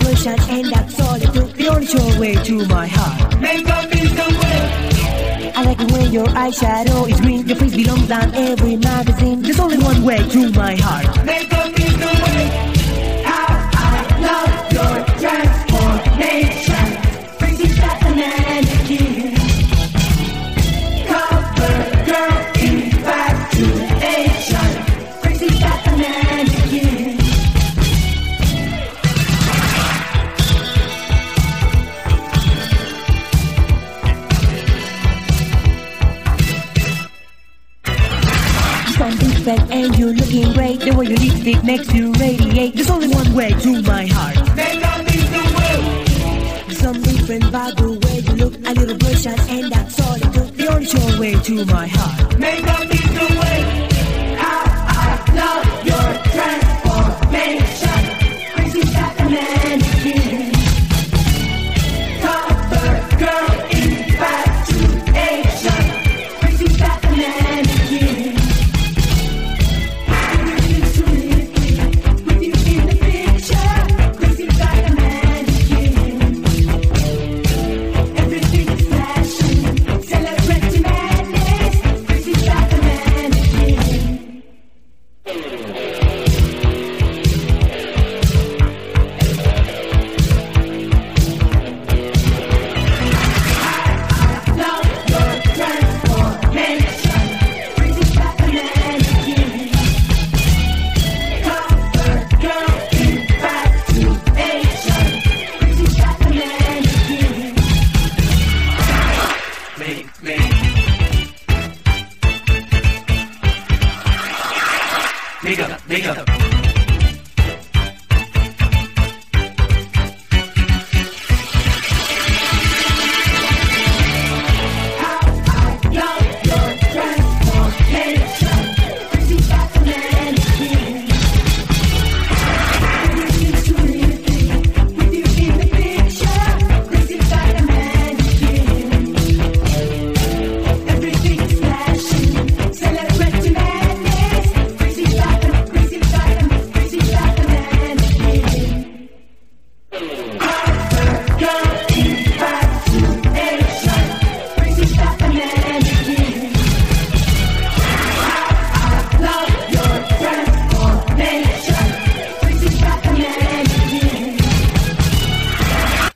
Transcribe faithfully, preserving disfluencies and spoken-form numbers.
push and end up solid. The only sure way to my heart. Makeup is the way. I like it when your eyeshadow is green. Your face belongs on every magazine. There's only one way to my heart. Makeup is the way. How I love your transformation. Brings you back a mannequin. Cover girl infatuation. Brings you back a mannequin. Some defect and you're looking great. The way your lipstick makes you radiate. There's only one way to my heart. Makeup is the way. Some different by the way you look. A little brush and end up solid. The only sure way to my heart. Makeup